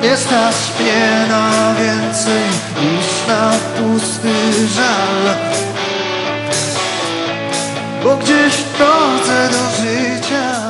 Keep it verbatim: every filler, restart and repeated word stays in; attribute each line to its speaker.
Speaker 1: Nie stać mnie na więcej niż na pusty żal, bo gdzieś w drodze do życia